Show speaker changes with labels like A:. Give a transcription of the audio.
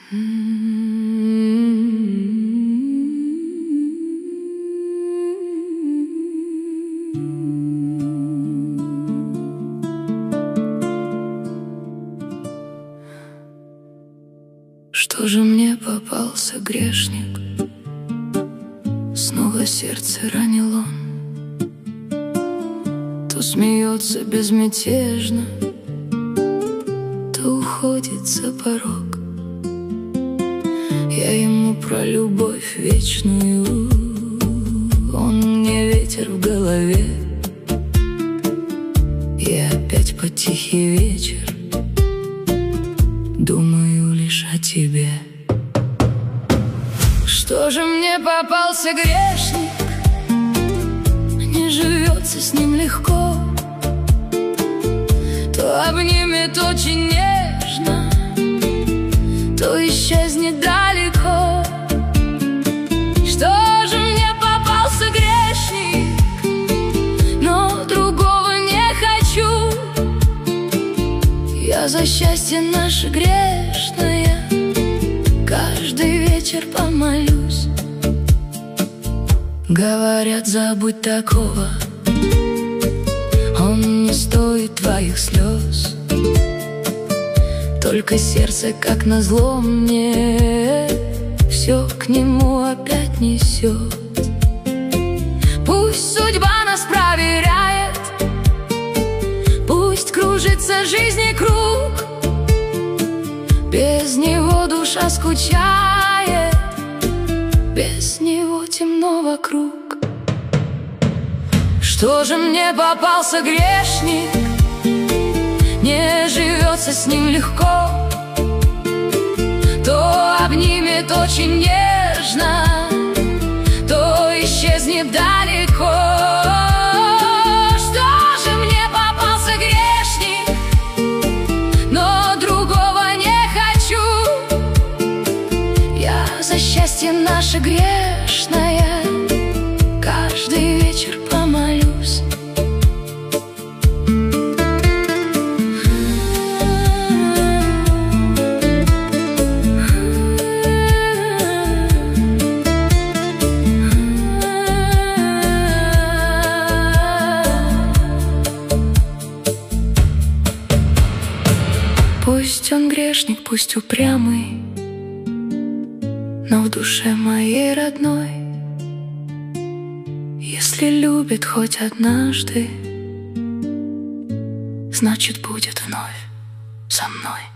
A: Что же мне попался грешник? Снова сердце ранил он. То смеется безмятежно, то уходит за порог. Я ему про любовь вечную, он мне ветер в голове. И опять под тихий вечер думаю лишь о тебе. Что же мне попался грешник? Не живется с ним легко. То обнимет очень нежно, то исчезнет далеко. Что же мне попался грешник? Но другого не хочу. Я за счастье наше грешное каждый вечер помолюсь. Говорят, забудь такого, он не стоит твоих слез. Только сердце, как назло мне, все к нему опять несет. Пусть судьба нас проверяет, пусть кружится жизни круг. Без него душа скучает, без него темно вокруг. Что же мне попался грешник? Не живется с ним легко. То обнимет очень нежно, то исчезнет далеко. Что же мне попался грешник? Но другого не хочу. Я за счастье наше грешное каждый вечер помолюсь. Пусть он грешник, пусть упрямый, но в душе моей родной. Если любит хоть однажды, значит будет вновь со мной.